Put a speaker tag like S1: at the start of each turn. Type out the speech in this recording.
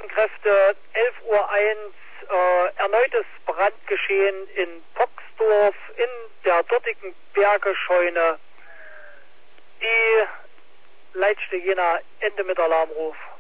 S1: Rettungskräfte, 11:01 Uhr, erneutes Brandgeschehen in Poxdorf in der dortigen Bergescheune. Die Leitstelle Jena, Ende mit Alarmruf.